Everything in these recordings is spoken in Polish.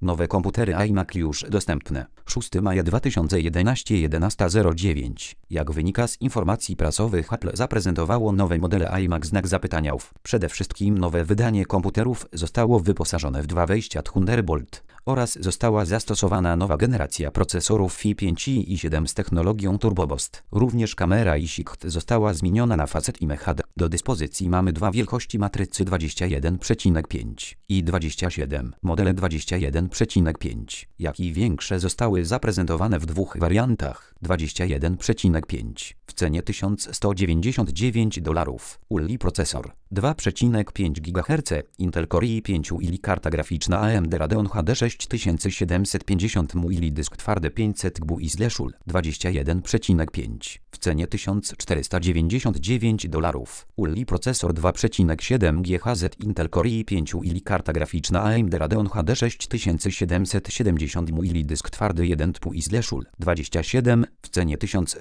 Nowe komputery iMac już dostępne. 6 maja 2011 11:09. Jak wynika z informacji prasowych, Apple zaprezentowało nowe modele iMac znak zapytania. Przede wszystkim nowe wydanie komputerów zostało wyposażone w 2 wejścia Thunderbolt oraz została zastosowana nowa generacja procesorów i5 i i7 z technologią Turbo Boost. Również kamera i sikt została zmieniona na facet i HD. Do dyspozycji mamy 2 wielkości matrycy 21,5 i 27, modele 21,5, jak i większe zostały zaprezentowane w 2 wariantach 21,5 w cenie $1199. Uli procesor 2,5 GHz, Intel Core i5 ili karta graficzna AMD Radeon HD 6750 ili dysk twardy 500 GB i /UL 21,5 w cenie $1499. Uli procesor 2,7 GHz, Intel Core i5 ili karta graficzna AMD Radeon HD 6770 ili dysk twardy 1 TB i /UL 27 w cenie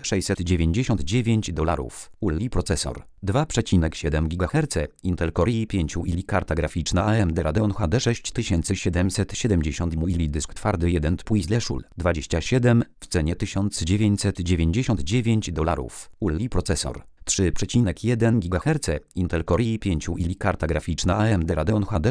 $1699. Uli procesor 2,7 GHz, Intel Core i5 ili karta graficzna AMD Radeon HD 6770 ili dysk twardy 1 TB i /UL 27 w cenie $1999. Uli procesor 3,1 GHz, Intel Core i5 ili karta graficzna AMD Radeon HD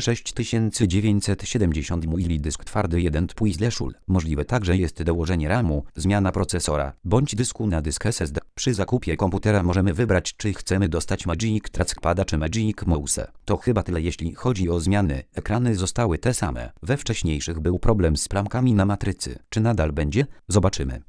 6970 ili dysk twardy 1 TB i /UL. Możliwe także jest dołożenie RAM-u, zmiana procesora, bądź dysku na dysk SSD. Przy zakupie komputera możemy wybrać, czy chcemy dostać Magic Trackpada czy Magic Mouse. To chyba tyle jeśli chodzi o zmiany. Ekrany zostały te same. We wcześniejszych był problem z plamkami na matrycy. Czy nadal będzie? Zobaczymy.